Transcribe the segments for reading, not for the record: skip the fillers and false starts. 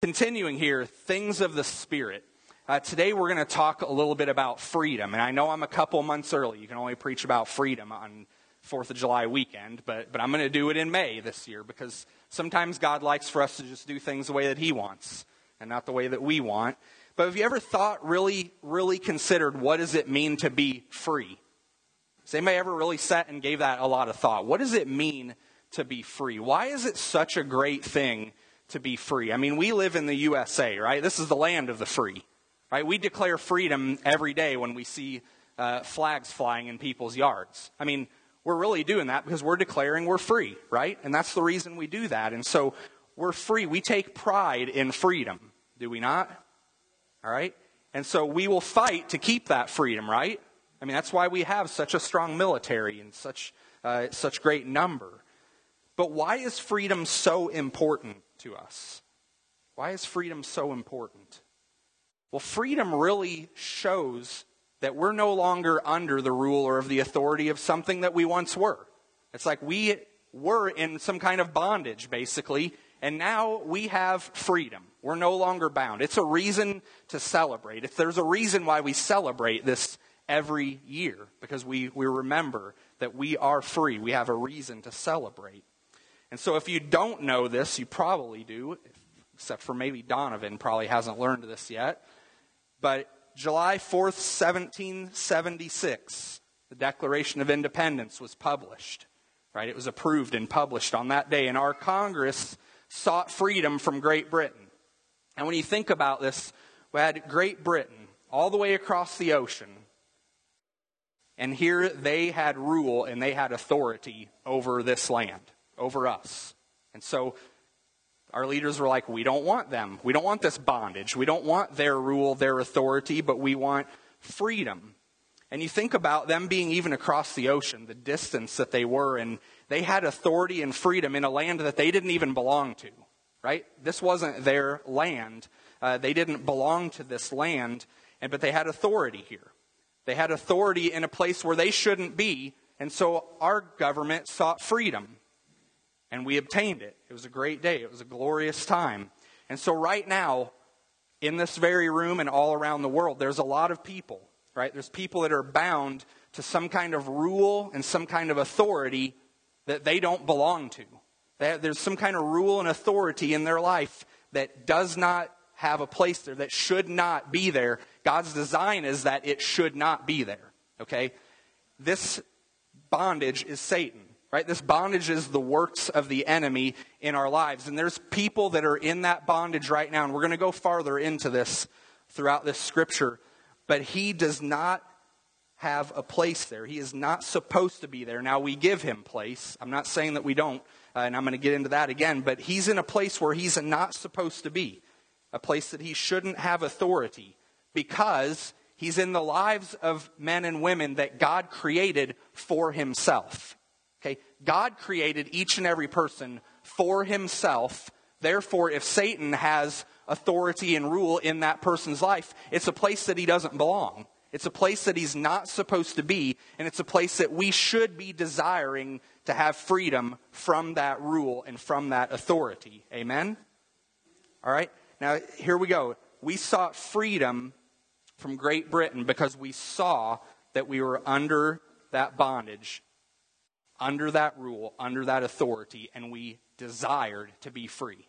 Continuing here, things of the Spirit. Today we're going to talk a little bit about freedom. And I know I'm a couple months early. You can only preach about freedom on 4th of July weekend. But I'm going to do it in May this year because sometimes God likes for us to just do things the way that He wants and not the way that we want. But have you ever thought, really considered, what does it mean to be free? Has anybody ever really sat and gave that a lot of thought? What does it mean to be free? Why is it such a great thing to be free? I mean, we live in the USA, right? This is the land of the free, right? We declare freedom every day when we see flags flying in people's yards. I mean, we're really doing that because we're declaring we're free, right? And that's the reason we do that. And so we're free. We take pride in freedom, do we not? All right? And so we will fight to keep that freedom, right? I mean, that's why we have such a strong military and such great number. But why is freedom so important to us? Why is freedom so important? Well, freedom really shows that we're no longer under the rule or of the authority of something that we once were. It's like we were in some kind of bondage, basically, and now we have freedom. We're no longer bound. It's a reason to celebrate. If there's a reason why we celebrate this every year, because we remember that we are free. We have a reason to celebrate. And so if you don't know this, you probably do, except for maybe Donovan probably hasn't learned this yet. But July 4th, 1776, the Declaration of Independence was published, right? It was approved and published on that day. And our Congress sought freedom from Great Britain. And when you think about this, we had Great Britain all the way across the ocean. And here they had rule and they had authority over this land, over us. And so our leaders were like, we don't want them. We don't want this bondage. We don't want their rule, their authority, but we want freedom. And you think about them being even across the ocean, the distance that they were, and they had authority and freedom in a land that they didn't even belong to, right? This wasn't their land. They didn't belong to this land, but they had authority here. They had authority in a place where they shouldn't be, and so our government sought freedom, and we obtained it. It was a great day. It was a glorious time. And so right now, in this very room and all around the world, there's a lot of people, right? There's people that are bound to some kind of rule and some kind of authority that they don't belong to. There's some kind of rule and authority in their life that does not have a place there, that should not be there. God's design is that it should not be there, okay? This bondage is Satan, right? This bondage is the works of the enemy in our lives. And there's people that are in that bondage right now, and we're going to go farther into this throughout this scripture. But he does not have a place there. He is not supposed to be there. Now, we give him place. I'm not saying that we don't, and I'm going to get into that again. But he's in a place where he's not supposed to be, a place that he shouldn't have authority, because he's in the lives of men and women that God created for himself. Okay? God created each and every person for himself. Therefore, if Satan has authority and rule in that person's life, it's a place that he doesn't belong. It's a place that he's not supposed to be, and it's a place that we should be desiring to have freedom from that rule and from that authority. Amen? All right? Now, here we go. We sought freedom from Great Britain because we saw that we were under that bondage, under that rule, under that authority, and we desired to be free.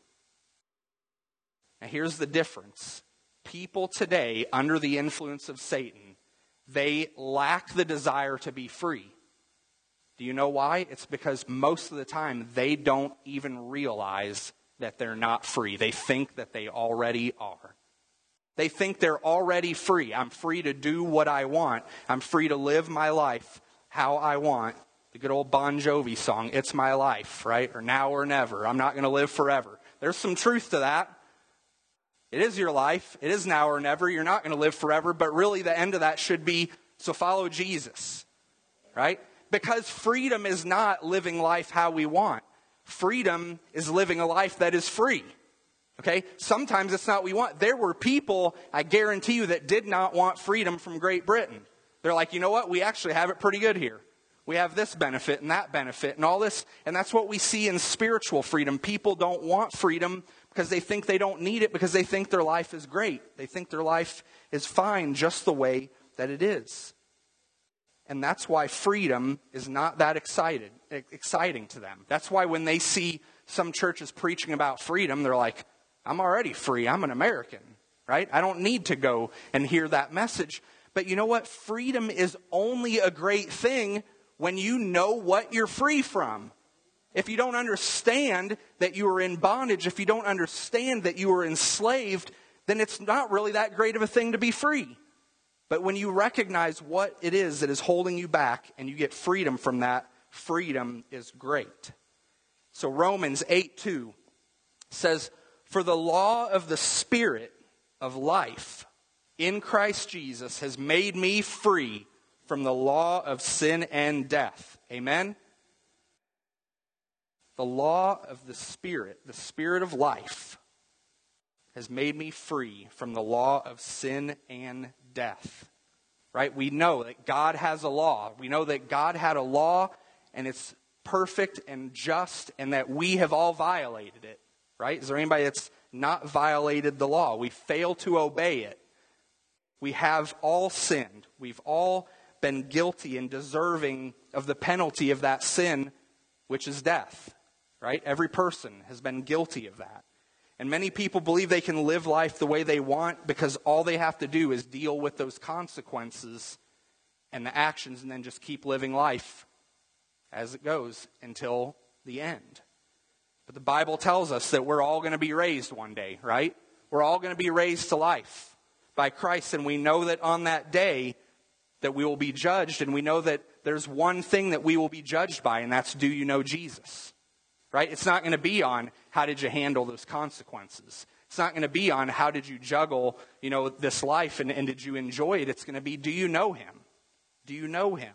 Now, here's the difference. People today, under the influence of Satan, they lack the desire to be free. Do you know why? It's because most of the time they don't even realize that they're not free. They think that they already are. They think they're already free. I'm free to do what I want. I'm free to live my life how I want. The good old Bon Jovi song, It's My Life, right? Or Now or Never. I'm not going to live forever. There's some truth to that. It is your life. It is now or never. You're not going to live forever. But really the end of that should be, so follow Jesus, right? Because freedom is not living life how we want. Freedom is living a life that is free. Okay? Sometimes it's not what we want. There were people, I guarantee you, that did not want freedom from Great Britain. They're like, you know what? We actually have it pretty good here. We have this benefit and that benefit and all this. And that's what we see in spiritual freedom. People don't want freedom because they think they don't need it, because they think their life is great. They think their life is fine just the way that it is. And that's why freedom is not that exciting to them. That's why when they see some churches preaching about freedom, they're like, I'm already free. I'm an American, right? I don't need to go and hear that message. But you know what? Freedom is only a great thing when you know what you're free from. If you don't understand that you are in bondage, if you don't understand that you are enslaved, then it's not really that great of a thing to be free. But when you recognize what it is that is holding you back and you get freedom from that, freedom is great. So Romans 8:2 says, "For the law of the Spirit of life in Christ Jesus has made me free from the law of sin and death." Amen? The law of the Spirit of life, has made me free from the law of sin and death. Right? We know that God has a law. We know that God had a law, and it's perfect and just, and that we have all violated it. Right? Is there anybody that's not violated the law? We fail to obey it. We have all sinned. We've all been guilty and deserving of the penalty of that sin, which is death. Right? Every person has been guilty of that. And many people believe they can live life the way they want because all they have to do is deal with those consequences and the actions, and then just keep living life as it goes until the end. But the Bible tells us that we're all going to be raised one day, right? We're all going to be raised to life by Christ, and we know that on that day that we will be judged, and we know that there's one thing that we will be judged by, and that's, do you know Jesus? Right? It's not going to be on how did you handle those consequences. It's not going to be on how did you juggle, this life and did you enjoy it. It's going to be, do you know him? Do you know him?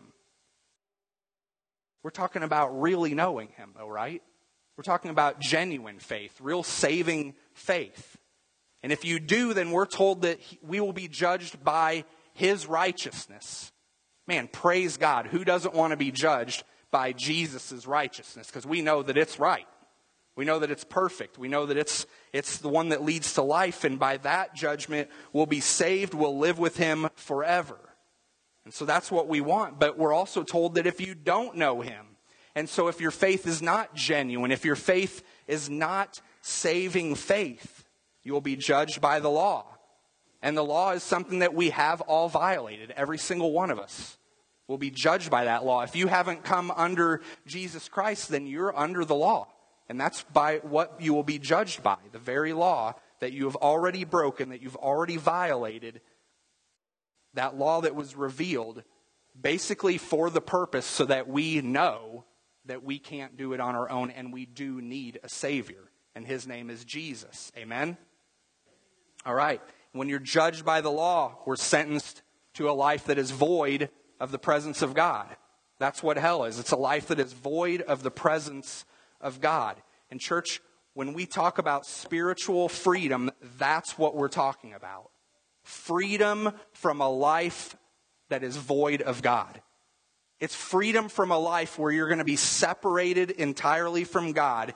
We're talking about really knowing him, though, right? We're talking about genuine faith, real saving faith. And if you do, then we're told that we will be judged by his righteousness. Man, praise God. Who doesn't want to be judged by Jesus' righteousness? Because we know that it's right. We know that it's perfect. We know that it's the one that leads to life. And by that judgment, we'll be saved. We'll live with him forever. And so that's what we want. But we're also told that if you don't know him, and so if your faith is not genuine, if your faith is not saving faith, you will be judged by the law. And the law is something that we have all violated. Every single one of us will be judged by that law. If you haven't come under Jesus Christ, then you're under the law. And that's by what you will be judged by, the very law that you have already broken, that you've already violated, that law that was revealed basically for the purpose so that we know that we can't do it on our own and we do need a Savior. And his name is Jesus. Amen? All right. When you're judged by the law, we're sentenced to a life that is void of the presence of God. That's what hell is. It's a life that is void of the presence of God. And church, when we talk about spiritual freedom, that's what we're talking about. Freedom from a life that is void of God. It's freedom from a life where you're going to be separated entirely from God.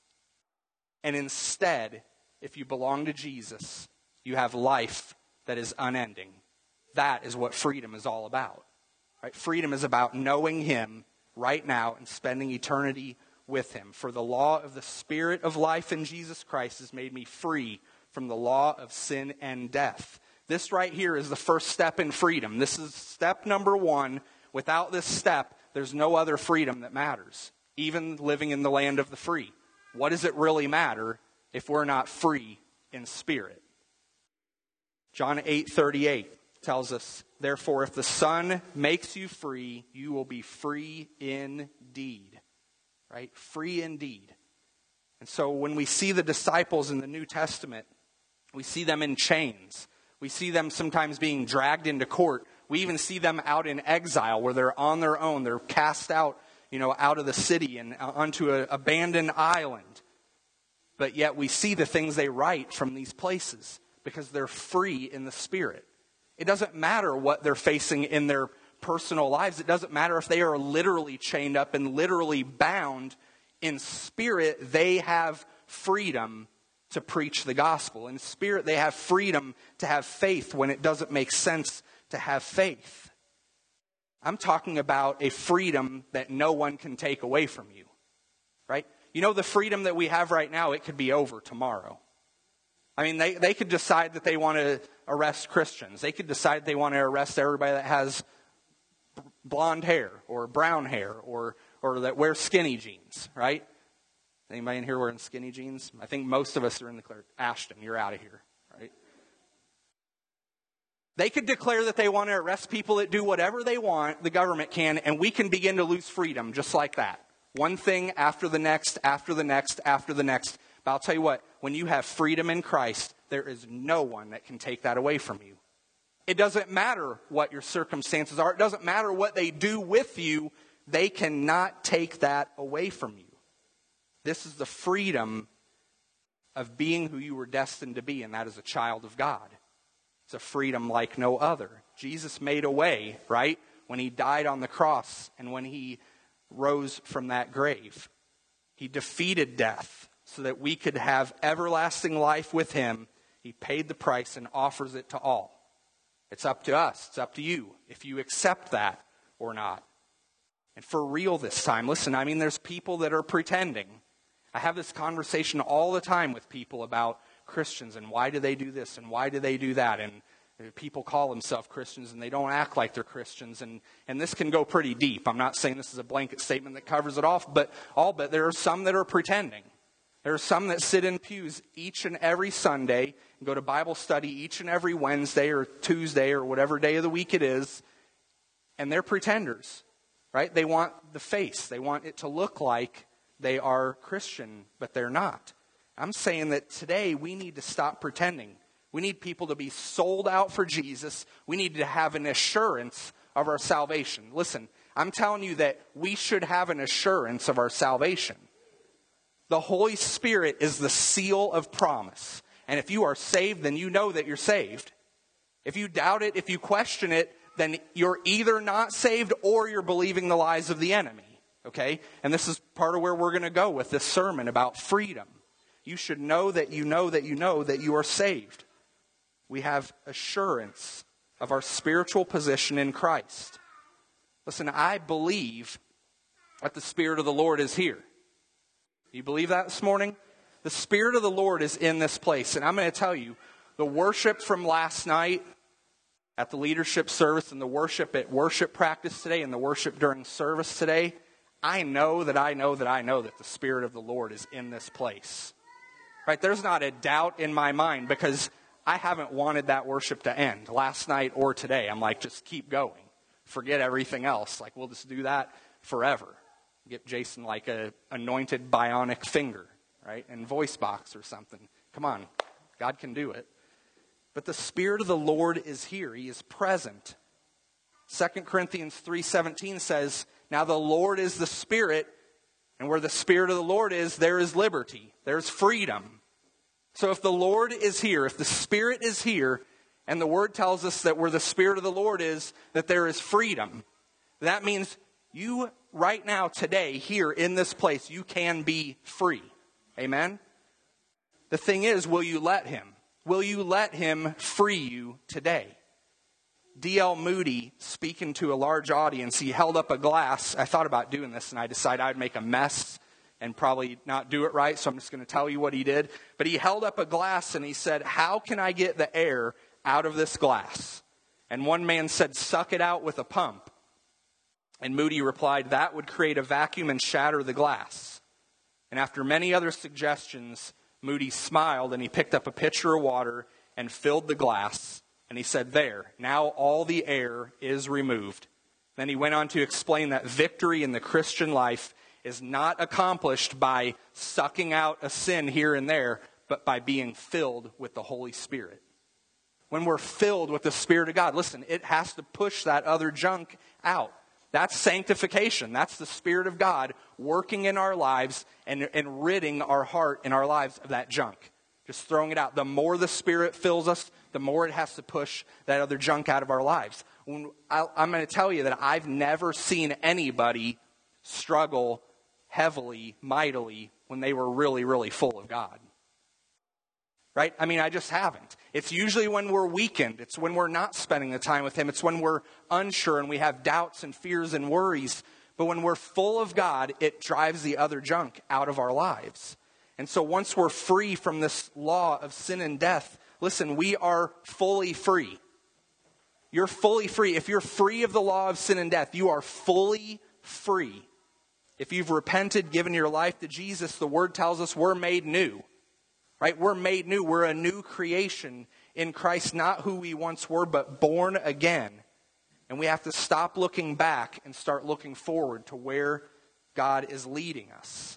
And instead, if you belong to Jesus, you have life that is unending. That is what freedom is all about. Right? Freedom is about knowing him right now and spending eternity with him. For the law of the Spirit of life in Jesus Christ has made me free from the law of sin and death. This right here is the first step in freedom. This is step number one. Without this step, there's no other freedom that matters, even living in the land of the free. What does it really matter if we're not free in spirit? John 8:38 tells us, therefore, if the Son makes you free, you will be free indeed. Right? Free indeed. And so when we see the disciples in the New Testament, we see them in chains. We see them sometimes being dragged into court. We even see them out in exile where they're on their own. They're cast out, out of the city and onto an abandoned island. But yet we see the things they write from these places because they're free in the Spirit. It doesn't matter what they're facing in their personal lives. It doesn't matter if they are literally chained up and literally bound. In spirit, they have freedom to preach the gospel. In spirit, they have freedom to have faith when it doesn't make sense to have faith. I'm talking about a freedom that no one can take away from you, right? You know, the freedom that we have right now, it could be over tomorrow. I mean, they could decide that they want to arrest Christians. They could decide they want to arrest everybody that has blonde hair or brown hair or that wears skinny jeans, right? Anybody in here wearing skinny jeans? I think most of us are in the clear. Ashton, you're out of here, right? They could declare that they want to arrest people that do whatever they want, the government can, and we can begin to lose freedom just like that. One thing after the next, after the next, after the next. But I'll tell you what, when you have freedom in Christ, there is no one that can take that away from you. It doesn't matter what your circumstances are. It doesn't matter what they do with you. They cannot take that away from you. This is the freedom of being who you were destined to be, and that is a child of God. It's a freedom like no other. Jesus made a way, right, when he died on the cross and when he rose from that grave. He defeated death so that we could have everlasting life with him. He paid the price and offers it to all. It's up to us. It's up to you if you accept that or not. And for real this time, listen, I mean, there's people that are pretending. I have this conversation all the time with people about Christians and why do they do this and why do they do that. And people call themselves Christians and they don't act like they're Christians. And this can go pretty deep. I'm not saying this is a blanket statement that covers it off, but there are some that are pretending. There are some that sit in pews each and every Sunday and go to Bible study each and every Wednesday or Tuesday or whatever day of the week it is. And they're pretenders, right? They want the face. They want it to look like they are Christian, but they're not. I'm saying that today we need to stop pretending. We need people to be sold out for Jesus. We need to have an assurance of our salvation. Listen, I'm telling you that we should have an assurance of our salvation. The Holy Spirit is the seal of promise. And if you are saved, then you know that you're saved. If you doubt it, if you question it, then you're either not saved or you're believing the lies of the enemy. Okay? And this is part of where we're going to go with this sermon about freedom. You should know that you know that you know that you are saved. We have assurance of our spiritual position in Christ. Listen, I believe that the Spirit of the Lord is here. You believe that this morning? The Spirit of the Lord is in this place. And I'm going to tell you, the worship from last night at the leadership service and the worship at worship practice today and the worship during service today, I know that the Spirit of the Lord is in this place. Right? There's not a doubt in my mind because I haven't wanted that worship to end last night or today. I'm like, just keep going. Forget everything else. Like, we'll just do that forever. Get Jason like a anointed bionic finger, right? And voice box or something. Come on. God can do it. But the Spirit of the Lord is here. He is present. 2 Corinthians 3:17 says, now the Lord is the Spirit, and where the Spirit of the Lord is, there is liberty. There's freedom. So if the Lord is here, if the Spirit is here, and the Word tells us that where the Spirit of the Lord is, that there is freedom, that means you right now, today, here in this place, you can be free. Amen? The thing is, will you let Him? Will you let Him free you today? D.L. Moody, speaking to a large audience, he held up a glass. I thought about doing this, and I decided I'd make a mess and probably not do it right, so I'm just going to tell you what he did. But he held up a glass, and he said, how can I get the air out of this glass? And one man said, suck it out with a pump. And Moody replied, that would create a vacuum and shatter the glass. And after many other suggestions, Moody smiled, and he picked up a pitcher of water and filled the glass. And he said, there, now all the air is removed. Then he went on to explain that victory in the Christian life is not accomplished by sucking out a sin here and there, but by being filled with the Holy Spirit. When we're filled with the Spirit of God, listen, it has to push that other junk out. That's sanctification. That's the Spirit of God working in our lives and ridding our heart and our lives of that junk. Just throwing it out. The more the Spirit fills us, the more it has to push that other junk out of our lives. I'm going to tell you that I've never seen anybody struggle heavily, mightily, when they were really, really full of God. Right? I mean, I just haven't. It's usually when we're weakened. It's when we're not spending the time with Him. It's when we're unsure and we have doubts and fears and worries. But when we're full of God, it drives the other junk out of our lives. And so once we're free from this law of sin and death, listen, we are fully free. You're fully free. If you're free of the law of sin and death, you are fully free. If you've repented, given your life to Jesus, the Word tells us we're made new. Right? We're made new. We're a new creation in Christ, not who we once were, but born again. And we have to stop looking back and start looking forward to where God is leading us.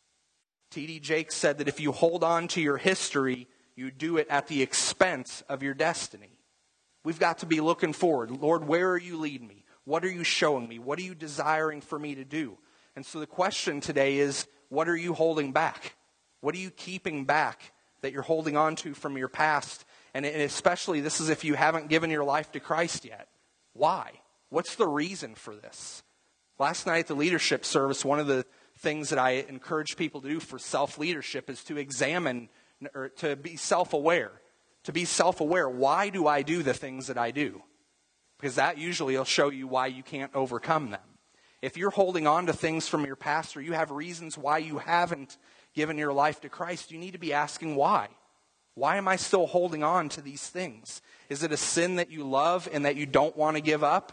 T.D. Jakes said that if you hold on to your history, you do it at the expense of your destiny. We've got to be looking forward. Lord, where are you leading me? What are you showing me? What are you desiring for me to do? And so the question today is, what are you holding back? What are you keeping back that you're holding on to from your past? And especially, this is if you haven't given your life to Christ yet. Why? What's the reason for this? Last night at the leadership service, one of the things that I encourage people to do for self-leadership is to examine, or to be self-aware. To be self-aware. Why do I do the things that I do? Because that usually will show you why you can't overcome them. If you're holding on to things from your past, or you have reasons why you haven't given your life to Christ, you need to be asking why. Why am I still holding on to these things? Is it a sin that you love and that you don't want to give up?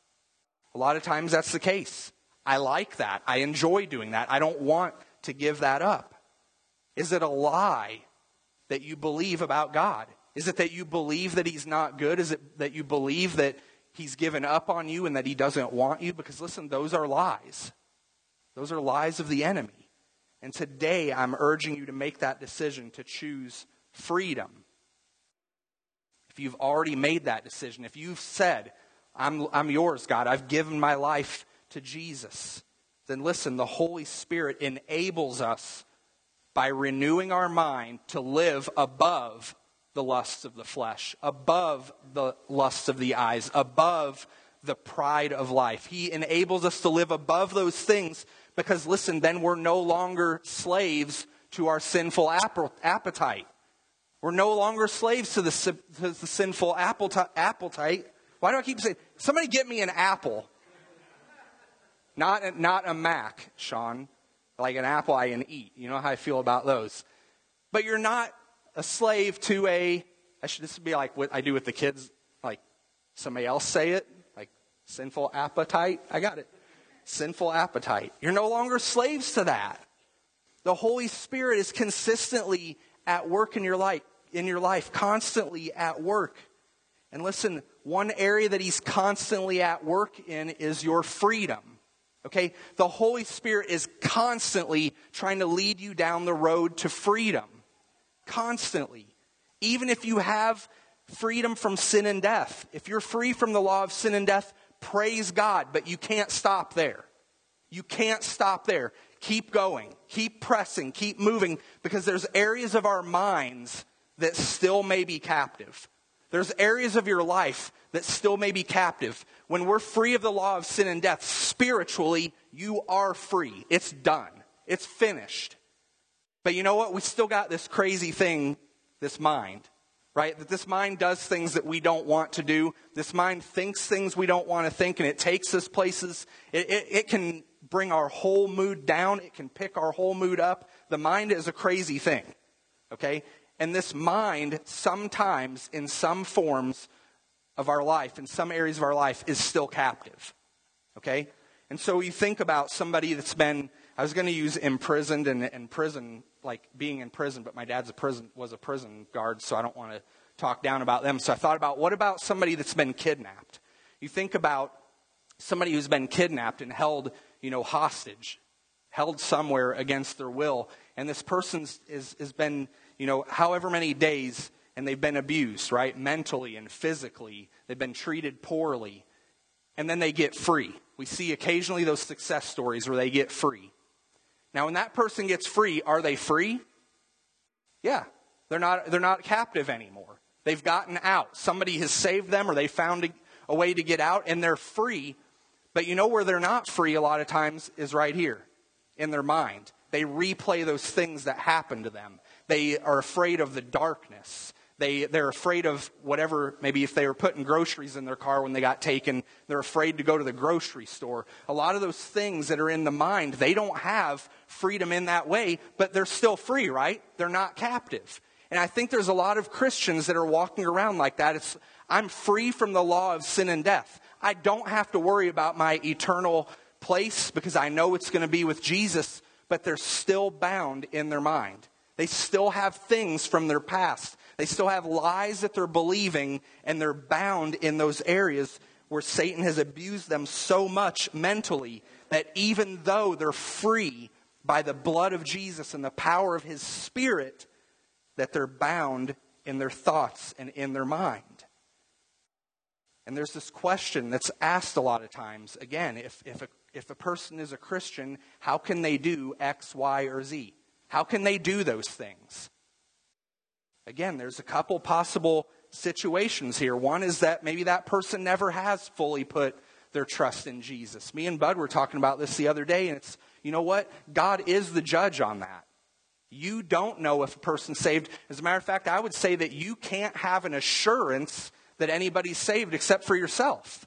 A lot of times that's the case. I like that. I enjoy doing that. I don't want to give that up. Is it a lie that you believe about God? Is it that you believe that He's not good? Is it that you believe that He's given up on you and that He doesn't want you? Because listen, those are lies. Those are lies of the enemy. And today I'm urging you to make that decision to choose freedom. If you've already made that decision, if you've said, I'm yours, God, I've given my life to Jesus, then listen, the Holy Spirit enables us by renewing our mind to live above the lusts of the flesh, above the lusts of the eyes, above the pride of life. He enables us to live above those things because, listen, then we're no longer slaves to our sinful appetite. We're no longer slaves to the sinful appetite. Why do I keep saying, somebody get me an apple? Not a Mac, Sean. Like an apple I can eat. You know how I feel about those. But you're not a slave to this would be like what I do with the kids, like somebody else say it, like sinful appetite. I got it. Sinful appetite. You're no longer slaves to that. The Holy Spirit is consistently at work in your life, constantly at work. And listen, one area that He's constantly at work in is your freedom. Okay? The Holy Spirit is constantly trying to lead you down the road to freedom. Constantly. Even if you have freedom from sin and death. If you're free from the law of sin and death, praise God. But you can't stop there. You can't stop there. Keep going. Keep pressing. Keep moving. Because there's areas of our minds that still may be captive. There's areas of your life that still may be captive. When we're free of the law of sin and death, spiritually, you are free. It's done. It's finished. But you know what? We still got this crazy thing, this mind, right? That this mind does things that we don't want to do. This mind thinks things we don't want to think, and it takes us places. It can bring our whole mood down. It can pick our whole mood up. The mind is a crazy thing, okay? And this mind, sometimes, in some forms of our life, in some areas of our life, is still captive. Okay? And so you think about somebody that's been, I was going to use imprisoned and prison, like being in prison, but my dad's was a prison guard, so I don't want to talk down about them. So I thought about, what about somebody that's been kidnapped? You think about somebody who's been kidnapped and held, hostage, held somewhere against their will, and this person has been, however many days, and they've been abused, right? Mentally and physically. They've been treated poorly. And then they get free. We see occasionally those success stories where they get free. Now, when that person gets free, are they free? Yeah. They're not captive anymore. They've gotten out. Somebody has saved them, or they found a way to get out, and they're free. But you know where they're not free a lot of times is right here, in their mind. They replay those things that happened to them. They are afraid of the darkness. They're afraid of whatever, maybe if they were putting groceries in their car when they got taken, they're afraid to go to the grocery store. A lot of those things that are in the mind, they don't have freedom in that way, but they're still free, right? They're not captive. And I think there's a lot of Christians that are walking around like that. I'm free from the law of sin and death. I don't have to worry about my eternal place because I know it's going to be with Jesus, but they're still bound in their mind. They still have things from their past. They still have lies that they're believing, and they're bound in those areas where Satan has abused them so much mentally that even though they're free by the blood of Jesus and the power of his Spirit, that they're bound in their thoughts and in their mind. And there's this question that's asked a lot of times. Again, if a person is a Christian, how can they do X, Y, or Z? How can they do those things? Again, there's a couple possible situations here. One is that maybe that person never has fully put their trust in Jesus. Me and Bud were talking about this the other day, and it's, you know what? God is the judge on that. You don't know if a person's saved. As a matter of fact, I would say that you can't have an assurance that anybody's saved except for yourself.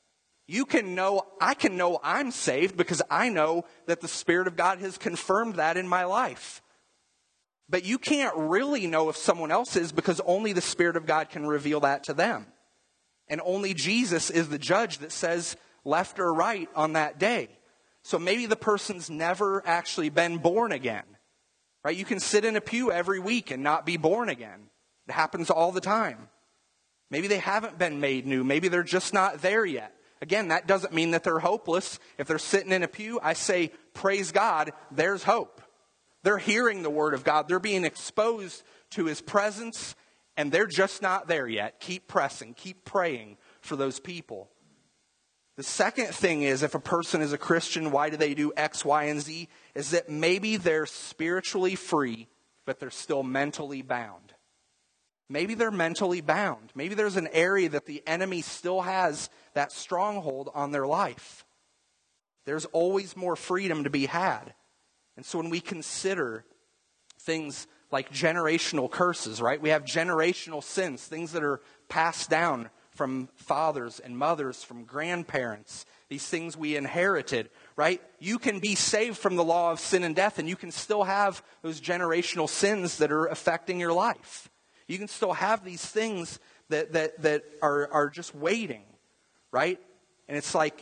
I can know I'm saved because I know that the Spirit of God has confirmed that in my life. But you can't really know if someone else is because only the Spirit of God can reveal that to them. And only Jesus is the judge that says left or right on that day. So maybe the person's never actually been born again. Right? You can sit in a pew every week and not be born again. It happens all the time. Maybe they haven't been made new. Maybe they're just not there yet. Again, that doesn't mean that they're hopeless. If they're sitting in a pew, I say, praise God, there's hope. They're hearing the word of God. They're being exposed to his presence, and they're just not there yet. Keep pressing. Keep praying for those people. The second thing is, if a person is a Christian, why do they do X, Y, and Z? Is that maybe they're spiritually free, but they're still mentally bound. Maybe they're mentally bound. Maybe there's an area that the enemy still has that stronghold on their life. There's always more freedom to be had. And so when we consider things like generational curses, right? We have generational sins, things that are passed down from fathers and mothers, from grandparents, these things we inherited, right? You can be saved from the law of sin and death, and you can still have those generational sins that are affecting your life. You can still have these things that are just waiting, right? And it's like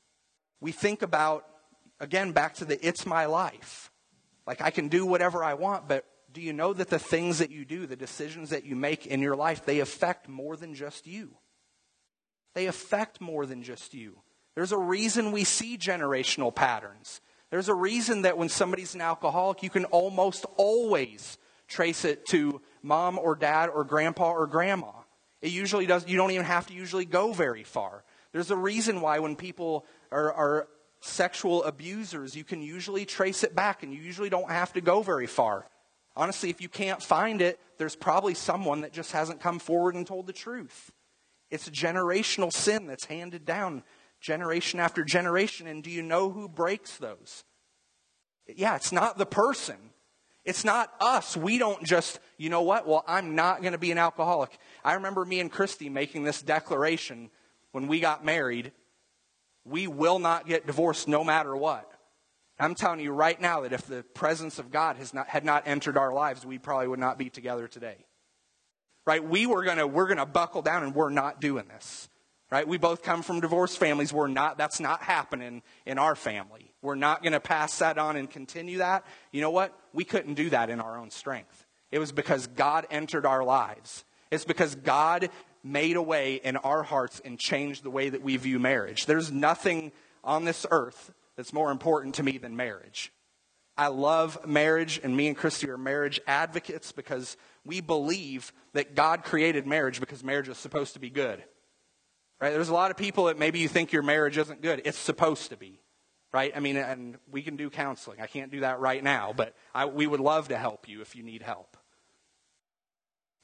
we think about, again, back to the it's my life. Like I can do whatever I want, but do you know that the things that you do, the decisions that you make in your life, they affect more than just you? They affect more than just you. There's a reason we see generational patterns. There's a reason that when somebody's an alcoholic, you can almost always trace it to mom or dad or grandpa or grandma. It usually does. You don't even have to usually go very far. There's a reason why when people are sexual abusers, you can usually trace it back and you usually don't have to go very far. Honestly, if you can't find it, there's probably someone that just hasn't come forward and told the truth. It's a generational sin that's handed down generation after generation. And do you know who breaks those? Yeah, it's not the person. It's not us. We don't just, you know what? Well, I'm not going to be an alcoholic. I remember me and Christy making this declaration when we got married. We will not get divorced no matter what. I'm telling you right now that if the presence of God had not entered our lives, we probably would not be together today. Right? We're gonna buckle down and we're not doing this. Right? We both come from divorced families. That's not happening in our family. We're not going to pass that on and continue that. You know what? We couldn't do that in our own strength. It was because God entered our lives. It's because God made a way in our hearts and changed the way that we view marriage. There's nothing on this earth that's more important to me than marriage. I love marriage, and me and Christy are marriage advocates because we believe that God created marriage because marriage is supposed to be good. Right? There's a lot of people that maybe you think your marriage isn't good. It's supposed to be. Right? I mean, and we can do counseling. I can't do that right now, but we would love to help you if you need help.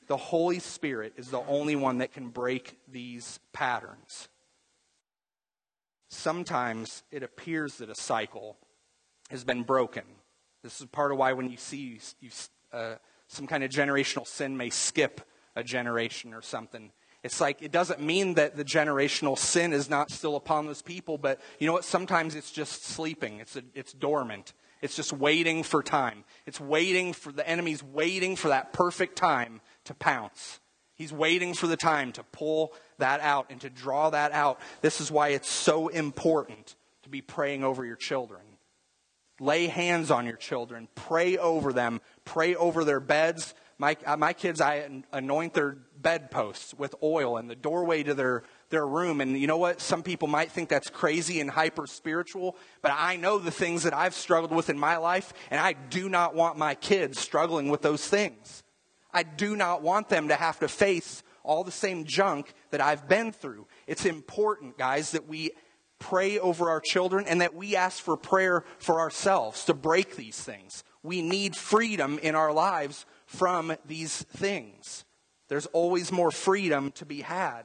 The Holy Spirit is the only one that can break these patterns. Sometimes it appears that a cycle has been broken. This is part of why when you see some kind of generational sin may skip a generation or something. It's like, it doesn't mean that the generational sin is not still upon those people, but you know what? Sometimes it's just sleeping. It's dormant. It's just waiting for time. It's waiting for, the enemy's waiting for that perfect time to pounce. He's waiting for the time to pull that out and to draw that out. This is why it's so important to be praying over your children. Lay hands on your children. Pray over them. Pray over their beds. My kids, I anoint their bedposts with oil in the doorway to their room. And you know what? Some people might think that's crazy and hyper spiritual, but I know the things that I've struggled with in my life, and I do not want my kids struggling with those things. I do not want them to have to face all the same junk that I've been through. It's important, guys, that we pray over our children and that we ask for prayer for ourselves to break these things. We need freedom in our lives from these things. There's always more freedom to be had.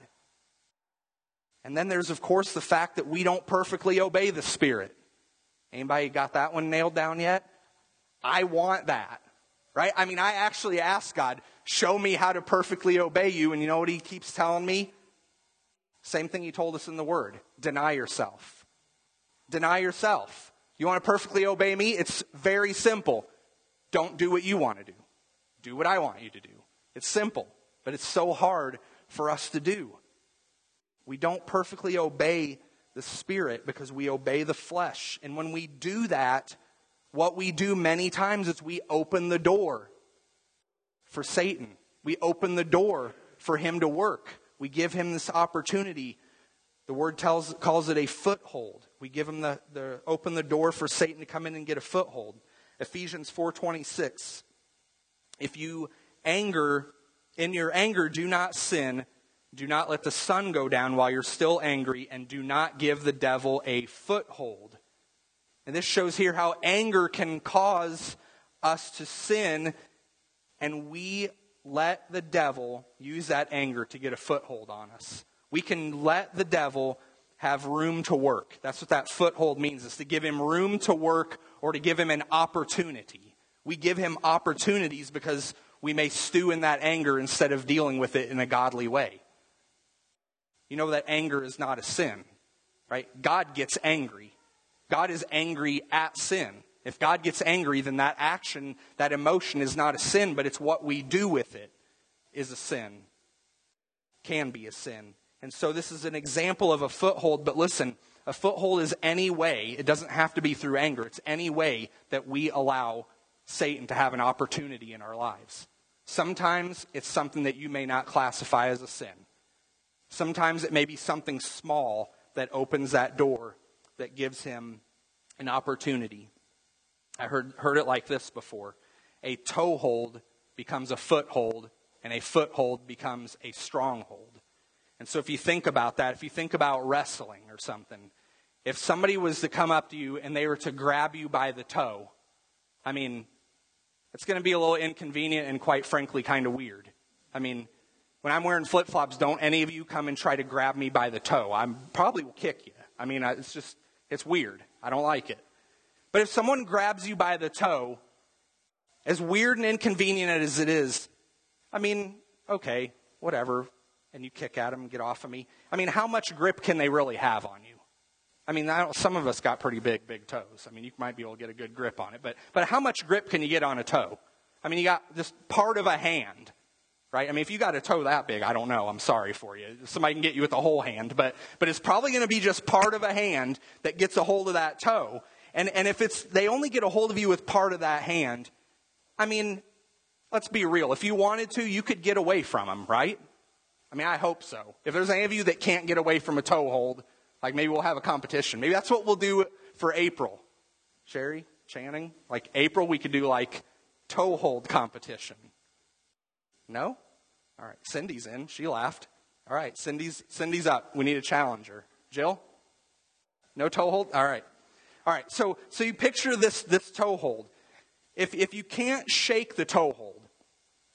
And then there's, of course, the fact that we don't perfectly obey the Spirit. Anybody got that one nailed down yet? I want that, right? I mean, I actually asked God, show me how to perfectly obey you. And you know what he keeps telling me? Same thing he told us in the Word. Deny yourself. Deny yourself. You want to perfectly obey me? It's very simple. Don't do what you want to do. Do what I want you to do. It's simple, but it's so hard for us to do. We don't perfectly obey the Spirit because we obey the flesh. And when we do that, what we do many times is we open the door for Satan. We open the door for him to work. We give him this opportunity. The Word calls it a foothold. We give him open the door for Satan to come in and get a foothold. Ephesians 4:26. If you in your anger, do not sin. Do not let the sun go down while you're still angry, and do not give the devil a foothold. And this shows here how anger can cause us to sin, and we let the devil use that anger to get a foothold on us. We can let the devil have room to work. That's what that foothold means, is to give him room to work or to give him an opportunity. We give him opportunities because we may stew in that anger instead of dealing with it in a godly way. You know that anger is not a sin, right? God gets angry. God is angry at sin. If God gets angry, then that action, that emotion is not a sin, but it's what we do with it is a sin. Can be a sin. And so this is an example of a foothold, but listen, a foothold is any way, it doesn't have to be through anger, it's any way that we allow Satan to have an opportunity in our lives. Sometimes it's something that you may not classify as a sin. Sometimes it may be something small that opens that door that gives him an opportunity. I heard it like this before. A toehold becomes a foothold, and a foothold becomes a stronghold. And so if you think about that, if you think about wrestling or something, if somebody was to come up to you and they were to grab you by the toe, I mean, it's going to be a little inconvenient and quite frankly kind of weird. I mean, when I'm wearing flip-flops, don't any of you come and try to grab me by the toe. I probably will kick you. I mean, it's weird. I don't like it. But if someone grabs you by the toe, as weird and inconvenient as it is, I mean, okay, whatever. And you kick at them and get off of me. I mean, how much grip can they really have on you? I mean, some of us got pretty big toes. I mean, you might be able to get a good grip on it. But how much grip can you get on a toe? I mean, you got just part of a hand, right? I mean, if you got a toe that big, I don't know. I'm sorry for you. Somebody can get you with a whole hand. But it's probably going to be just part of a hand that gets a hold of that toe. And if they only get a hold of you with part of that hand, I mean, let's be real. If you wanted to, you could get away from them, right? I mean, I hope so. If there's any of you that can't get away from a toe hold, like maybe we'll have a competition. Maybe that's what we'll do for April. Sherry, Channing, like April we could do like toe hold competition. No? All right, Cindy's in. She laughed. All right, Cindy's up. We need a challenger. Jill? No toe hold? All right. All right, so you picture this toe hold. If you can't shake the toe hold,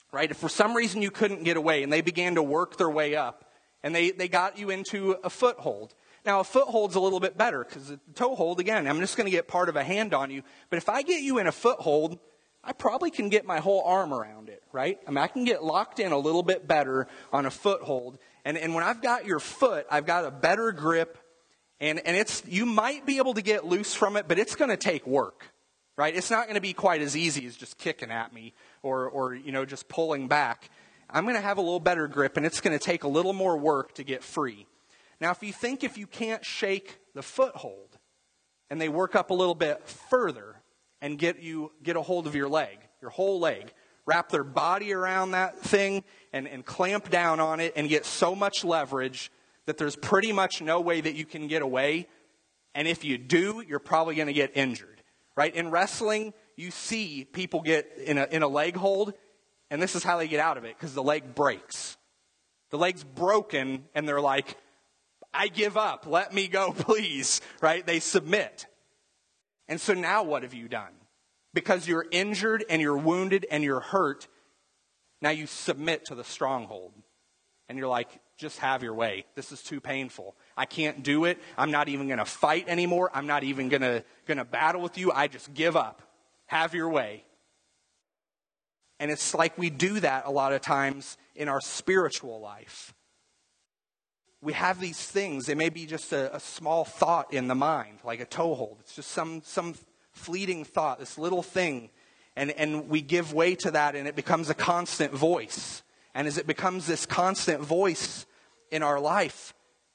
right? If for some reason you couldn't get away and they began to work their way up and they got you into a foothold. Now, a foothold's a little bit better because a toehold, again, I'm just going to get part of a hand on you. But if I get you in a foothold, I probably can get my whole arm around it, right? I mean, I can get locked in a little bit better on a foothold. And when I've got your foot, I've got a better grip. And you might be able to get loose from it, but it's going to take work, right? It's not going to be quite as easy as just kicking at me or just pulling back. I'm going to have a little better grip, and it's going to take a little more work to get free. Now, if you can't shake the foothold, and they work up a little bit further and get a hold of your leg, your whole leg, wrap their body around that thing and clamp down on it and get so much leverage that there's pretty much no way that you can get away. And if you do, you're probably going to get injured, right? In wrestling, you see people get in a leg hold, and this is how they get out of it, because the leg breaks. The leg's broken, and they're like, I give up. Let me go, please, right? They submit. And so now what have you done? Because you're injured and you're wounded and you're hurt, now you submit to the stronghold. And you're like, just have your way. This is too painful. I can't do it. I'm not even going to fight anymore. I'm not even going to battle with you. I just give up. Have your way. And it's like we do that a lot of times in our spiritual life. We have these things. They may be just a small thought in the mind, like a toehold. It's just some fleeting thought, this little thing. And we give way to that, and it becomes a constant voice. And as it becomes this constant voice in our life,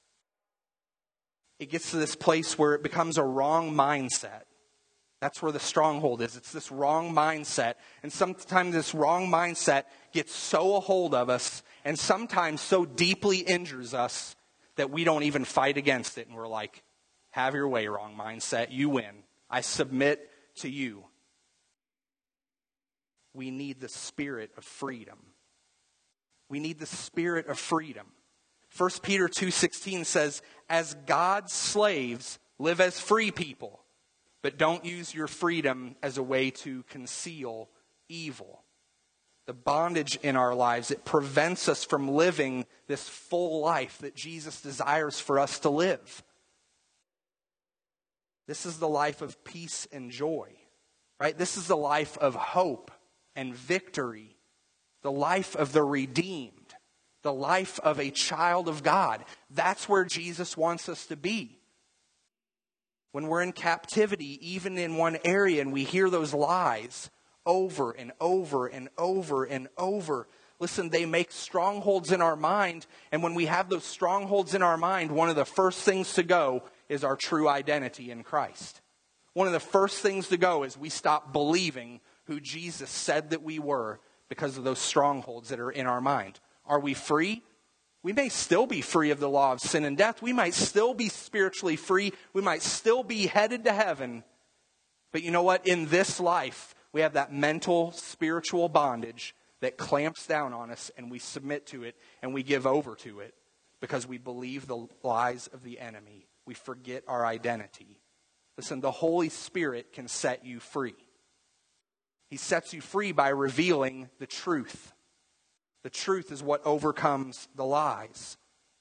it gets to this place where it becomes a wrong mindset. That's where the stronghold is. It's this wrong mindset. And sometimes this wrong mindset gets so a hold of us and sometimes so deeply injures us that we don't even fight against it. And we're like, have your way, wrong mindset. You win. I submit to you. We need the spirit of freedom. We need the spirit of freedom. 1 Peter 2:16 says, as God's slaves, live as free people, but don't use your freedom as a way to conceal evil. The bondage in our lives, it prevents us from living this full life that Jesus desires for us to live. This is the life of peace and joy, right? This is the life of hope and victory, the life of the redeemed, the life of a child of God. That's where Jesus wants us to be. When we're in captivity, even in one area, and we hear those lies over and over and over and over, listen, they make strongholds in our mind. And when we have those strongholds in our mind, one of the first things to go is our true identity in Christ. One of the first things to go is we stop believing who Jesus said that we were because of those strongholds that are in our mind. Are we free? We may still be free of the law of sin and death. We might still be spiritually free. We might still be headed to heaven. But you know what? In this life, we have that mental, spiritual bondage that clamps down on us, and we submit to it, and we give over to it because we believe the lies of the enemy. We forget our identity. Listen, the Holy Spirit can set you free. He sets you free by revealing the truth. The truth is what overcomes the lies.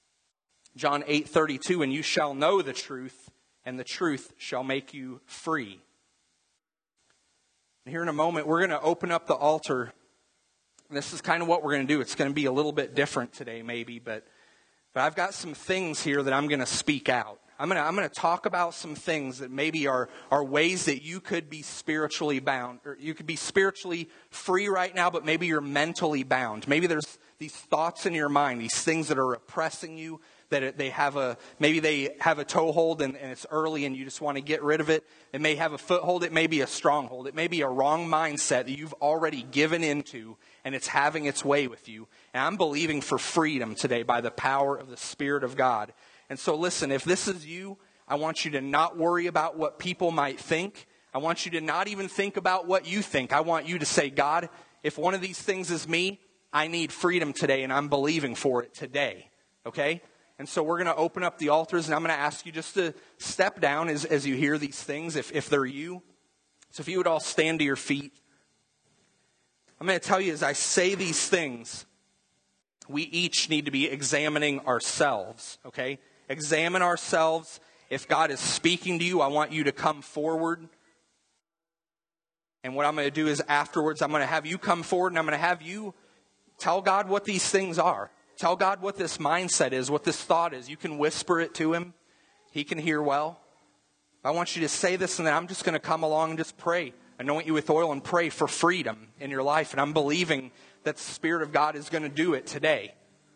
John 8:32, and you shall know the truth, and the truth shall make you free. And here in a moment, we're going to open up the altar. And this is kind of what we're going to do. It's going to be a little bit different today, maybe, but I've got some things here that I'm going to speak out. I'm going to talk about some things that maybe are ways that you could be spiritually bound, or you could be spiritually free right now, but maybe you're mentally bound. Maybe there's these thoughts in your mind, these things that are oppressing you, that maybe they have a toehold and it's early and you just want to get rid of it. It may have a foothold. It may be a stronghold. It may be a wrong mindset that you've already given into and it's having its way with you. And I'm believing for freedom today by the power of the Spirit of God. And so listen, if this is you, I want you to not worry about what people might think. I want you to not even think about what you think. I want you to say, God, if one of these things is me, I need freedom today and I'm believing for it today. Okay? And so we're going to open up the altars and I'm going to ask you just to step down as you hear these things, if they're you. So if you would all stand to your feet. I'm going to tell you, as I say these things, we each need to be examining ourselves, okay? Examine ourselves. If God is speaking to you, I want you to come forward. And what I'm going to do is afterwards, I'm going to have you come forward and I'm going to have you tell God what these things are. Tell God what this mindset is, what this thought is. You can whisper it to Him. He can hear well. I want you to say this, and then I'm just going to come along and just pray. Anoint you with oil and pray for freedom in your life. And I'm believing that the Spirit of God is going to do it today.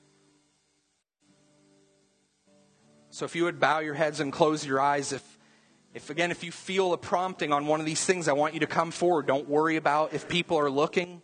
So if you would bow your heads and close your eyes, if you feel a prompting on one of these things, I want you to come forward. Don't worry about if people are looking.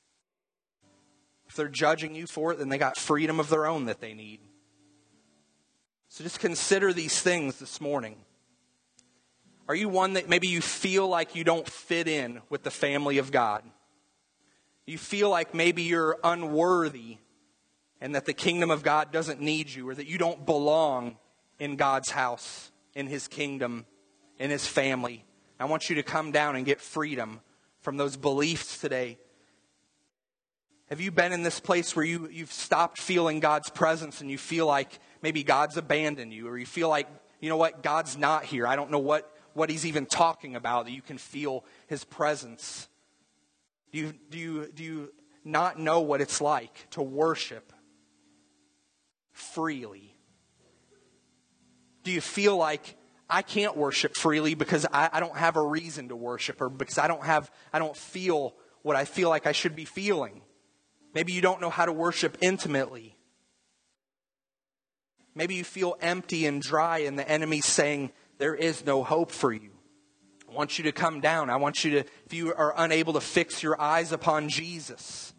If they're judging you for it, then they got freedom of their own that they need. So just consider these things this morning. Are you one that maybe you feel like you don't fit in with the family of God? You feel like maybe you're unworthy and that the kingdom of God doesn't need you, or that you don't belong in God's house, in His kingdom, in His family. I want you to come down and get freedom from those beliefs today. Have you been in this place where you've stopped feeling God's presence and you feel like maybe God's abandoned you, or you feel like, you know what, God's not here. I don't know what He's even talking about, that you can feel His presence. Do you not know what it's like to worship freely? Do you feel like I can't worship freely because I don't have a reason to worship, or because I don't feel what I feel like I should be feeling? Maybe you don't know how to worship intimately. Maybe you feel empty and dry and the enemy's saying there is no hope for you. I want you to come down. I want you to, if you are unable to fix your eyes upon Jesus,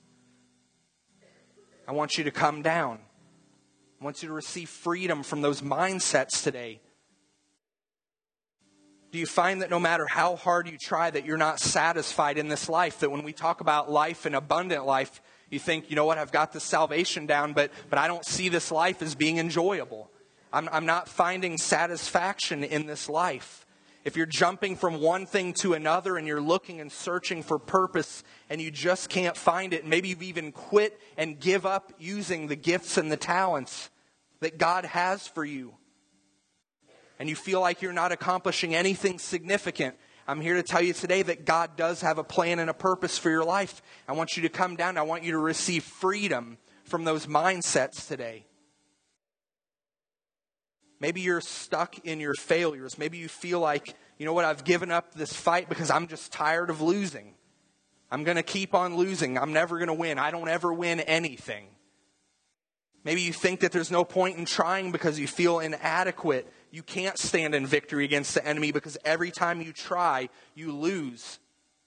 I want you to come down. I want you to receive freedom from those mindsets today. Do you find that no matter how hard you try, that you're not satisfied in this life? That when we talk about life and abundant life, you think, you know what, I've got this salvation down, but I don't see this life as being enjoyable. I'm not finding satisfaction in this life. If you're jumping from one thing to another and you're looking and searching for purpose and you just can't find it, maybe you've even quit and give up using the gifts and the talents that God has for you, and you feel like you're not accomplishing anything significant, I'm here to tell you today that God does have a plan and a purpose for your life. I want you to come down. I want you to receive freedom from those mindsets today. Maybe you're stuck in your failures. Maybe you feel like, you know what, I've given up this fight because I'm just tired of losing. I'm going to keep on losing. I'm never going to win. I don't ever win anything. Maybe you think that there's no point in trying because you feel inadequate. You can't stand in victory against the enemy because every time you try, you lose.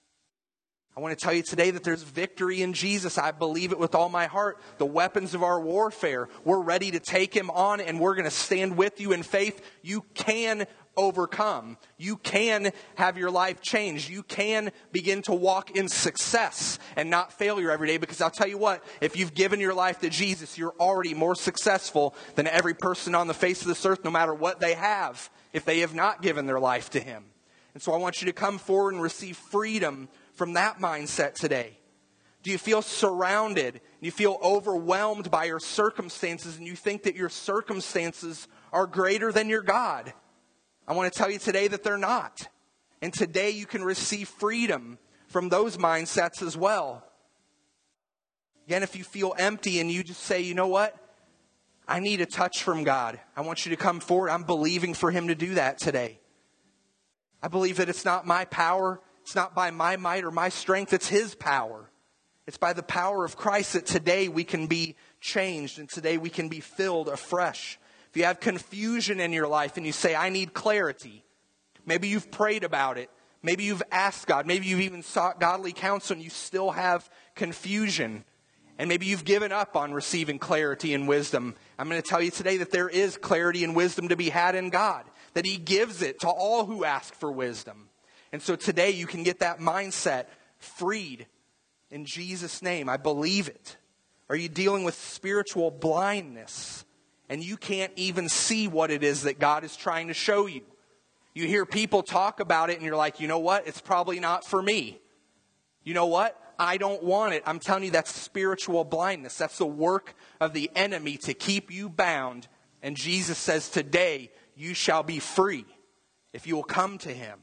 I want to tell you today that there's victory in Jesus. I believe it with all my heart. The weapons of our warfare, we're ready to take Him on, and we're going to stand with you in faith. You can overcome. You can have your life changed. You can begin to walk in success and not failure every day, because I'll tell you what, if you've given your life to Jesus, you're already more successful than every person on the face of this earth, no matter what they have, if they have not given their life to Him. And so I want you to come forward and receive freedom from that mindset today. Do you feel surrounded? You feel overwhelmed by your circumstances, and you think that your circumstances are greater than your God? I want to tell you today that they're not. And today you can receive freedom from those mindsets as well. Again, if you feel empty and you just say, you know what? I need a touch from God. I want you to come forward. I'm believing for Him to do that today. I believe that it's not my power. It's not by my might or my strength. It's His power. It's by the power of Christ that today we can be changed, and today we can be filled afresh. If you have confusion in your life and you say, I need clarity, maybe you've prayed about it. Maybe you've asked God. Maybe you've even sought godly counsel and you still have confusion. And maybe you've given up on receiving clarity and wisdom. I'm going to tell you today that there is clarity and wisdom to be had in God, that He gives it to all who ask for wisdom. And so today you can get that mindset freed in Jesus' name. I believe it. Are you dealing with spiritual blindness and you can't even see what it is that God is trying to show you? You hear people talk about it and you're like, you know what? It's probably not for me. You know what? I don't want it. I'm telling you, that's spiritual blindness. That's the work of the enemy to keep you bound. And Jesus says, today you shall be free if you will come to him.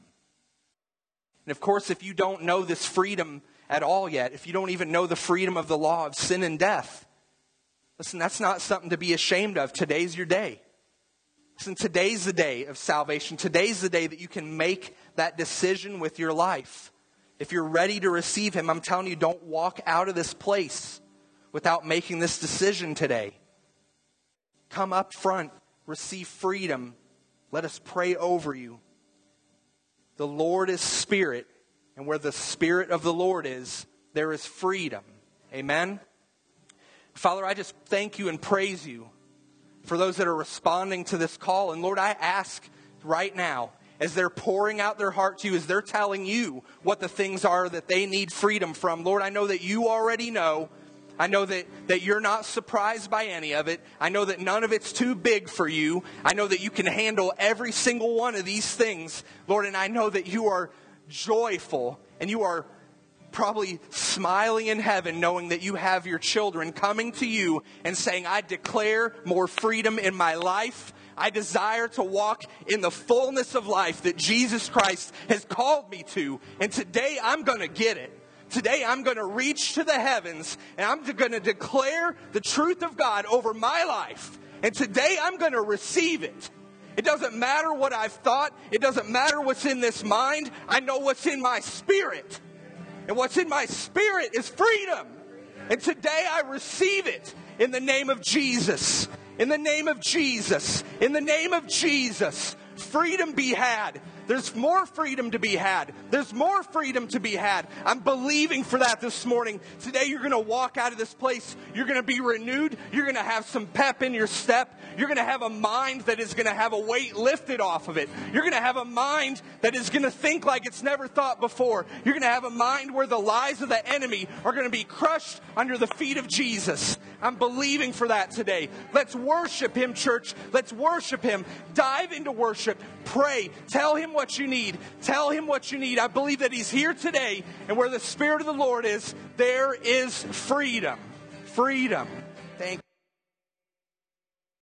And of course, if you don't know this freedom at all yet, if you don't even know the freedom of the law of sin and death, listen, that's not something to be ashamed of. Today's your day. Listen, today's the day of salvation. Today's the day that you can make that decision with your life. If you're ready to receive him, I'm telling you, don't walk out of this place without making this decision today. Come up front, receive freedom. Let us pray over you. The Lord is Spirit, and where the Spirit of the Lord is, there is freedom. Amen? Father, I just thank you and praise you for those that are responding to this call. And Lord, I ask right now, as they're pouring out their heart to you, as they're telling you what the things are that they need freedom from, Lord, I know that you already know. I know that you're not surprised by any of it. I know that none of it's too big for you. I know that you can handle every single one of these things, Lord, and I know that you are joyful and you are probably smiling in heaven knowing that you have your children coming to you and saying, I declare more freedom in my life. I desire to walk in the fullness of life that Jesus Christ has called me to. And today I'm going to get it. Today I'm going to reach to the heavens and I'm going to declare the truth of God over my life. And today I'm going to receive it. It doesn't matter what I've thought. It doesn't matter what's in this mind. I know what's in my spirit. And what's in my spirit is freedom. And today I receive it in the name of Jesus. In the name of Jesus. In the name of Jesus. Freedom be had. There's more freedom to be had. There's more freedom to be had. I'm believing for that this morning. Today you're going to walk out of this place. You're going to be renewed. You're going to have some pep in your step. You're going to have a mind that is going to have a weight lifted off of it. You're going to have a mind that is going to think like it's never thought before. You're going to have a mind where the lies of the enemy are going to be crushed under the feet of Jesus. I'm believing for that today. Let's worship him, church. Let's worship him. Dive into worship. Pray. Tell him what you need. Tell him what you need. I believe that he's here today. And where the Spirit of the Lord is, there is freedom. Freedom. Thank you.